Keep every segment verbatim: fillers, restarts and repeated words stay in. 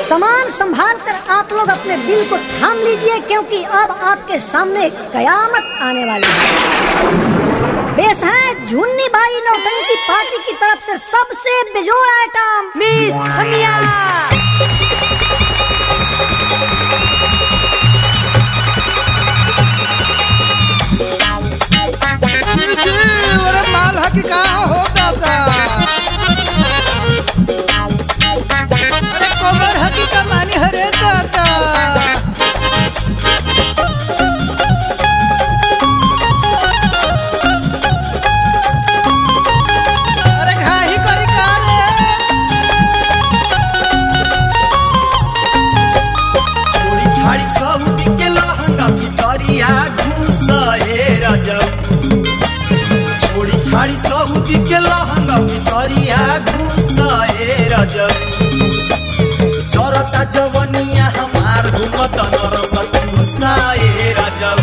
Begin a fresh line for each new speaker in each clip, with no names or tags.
सामान संभाल कर आप लोग अपने दिल को थाम लीजिए, क्योंकि अब आपके सामने कयामत आने वाली है। पेश है झुन्नी बाई नौटंकी पार्टी की तरफ से सबसे बेजोड़ आइटम मिस छमिया।
माल हकी कहाँ हो दादा, अरे कोबर हकी का मानी हरे दादा। अरे घाही करी का रे,
छोड़ी छाड़ी सऊदी के लहंगा भितरिया घुस हे रजब, छोड़ी छाड़ी सऊदी के लहंगा भितरिया घुस हे रजब। चरता जवनिया हमार घूमत नरसत घुसाए रजब,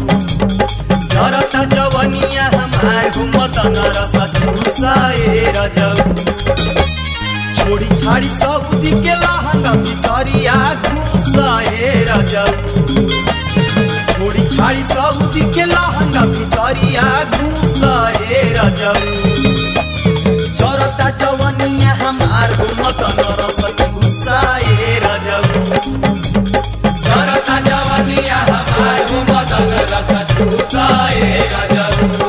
चरता जवनिया हमार घूमत नरसत घुसाए रजब। छोड़ी छाड़ी सऊदी के लहंगा भितरिया घुस हे रजब, छोड़ी छाड़ी सऊदी के लहंगा भितरिया घुस हे रजब। चरता जवनिया हमार घूमत नरसत घुसाए रजब, चरता जवनिया हमार घूमत नरसत घुसाए रजब।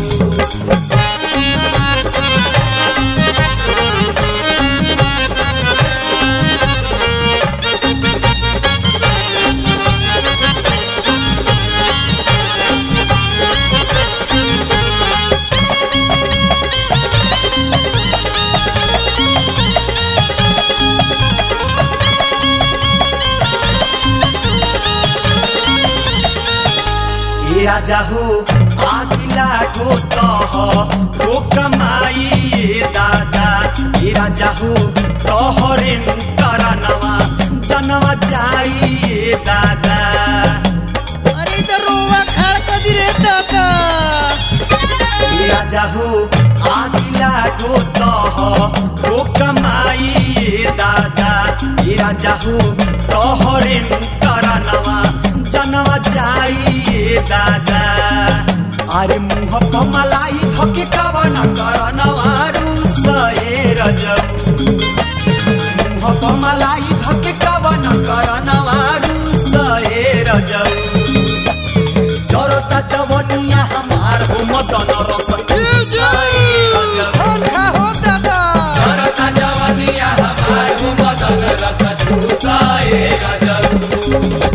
राजा हो आदिला को तह तो कमाई दादा, ये राजा हो तोहरे मुतरा नवा जनवा जाई दादा।
अरे इधर रोवा खड़ कर दी रे दादा।
ये राजा हो आदिला को तह तो कमाई दादा, ये राजा हो तोहरे मुतरा नवा जनवा जाई दादा। अरे मुँह कमलाई धके कवन करनवा रूस हे रजब, मुँह कमलाई धके कवन करनवा रूस हे रजब। चरता जवनिया हमार घूमत नरसत घुसाए रजब,
हो दादा।
चरता जवनिया हमार घूमत नरसत घुसाए रजब।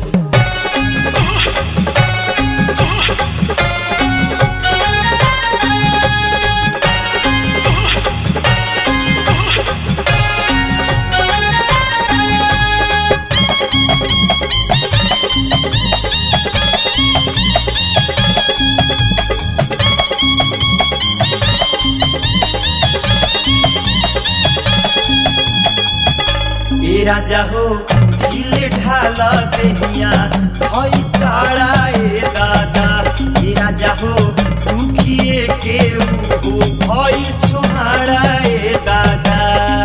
राजा हो ढीले ढाला देहिया हई काड़ा ए दादा, ये राजा हो सुखिए के हो भई छोहाड़ा ए दादा।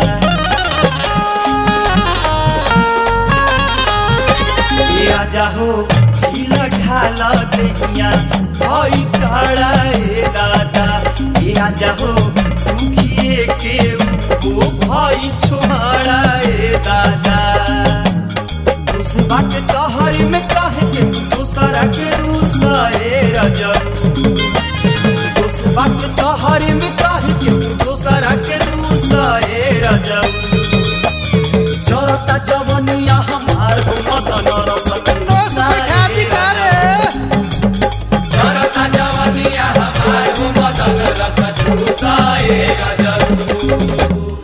ये राजा हो ढीला ढाला देहिया हई काड़ा ए दादा, ये राजा हो सुखिए के हो भई छोहाड़ा ए दादा। उस बात तोहरी में कहे के दूसरा के रूसाए रजब, उस बात तोहरी में कहे के दूसरा के रूसाए रजब। चरता जवनिया हमार घूमत नरसत घुसाए रजब, चरता जवनिया हमार घूमत नरसत घुसाए रजब।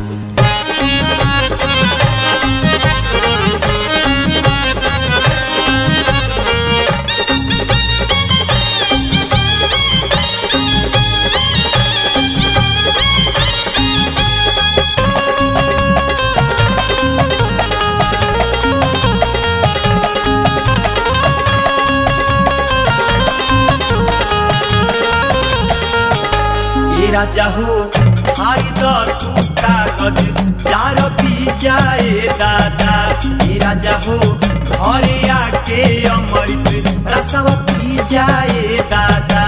राजा हो हारी द तू कागज चार पी जाए दादा, रसवा पी जाए दादा।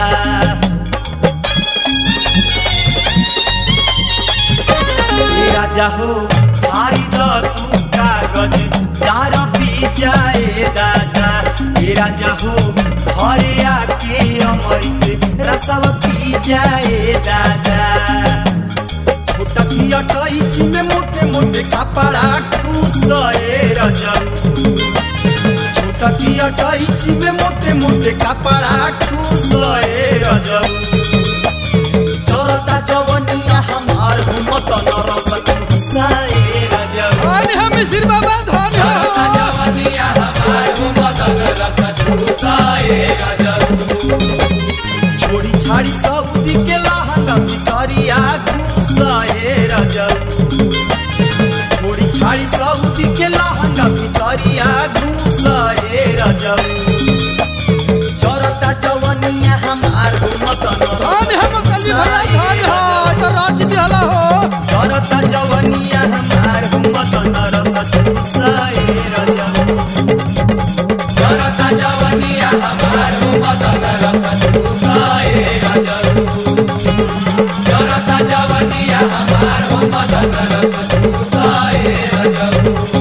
ए राजा हो भाई द तू कागज जार पी जाए दादा। ए राजा हो घरे आके अमृत रसवा पी जाए दादा। छोटकिया कैची में मोटे मोटे कपड़ा ठूसे राजा। छोटकिया कैची में मोटे मोटे कपड़ा ठूसे राजा। चरता जवनिया हमार घूमत नरस चूसाए राजा।
धन है मिसिर बाबा धन है।
चरता जवनिया हमार घूमत नरस चूसाए राजा। छोड़ी छाड़ी सऊदी के लहंगा भितरिया घुसाए राजा। छोड़ी छाड़ी सऊदी के लहंगा भितरिया घुसाए राजा। चरता जवनिया हमार घूमत
धन है मकली भैया धन है तो राज दिहला हो।
चरता जवनिया हमार घूमत नरस चूसाए राजा। चरता जवनिया हमार घूमत नरस चूसाए राजा। चरता जवनिया हमार घूमत नरस चूसाए राजा।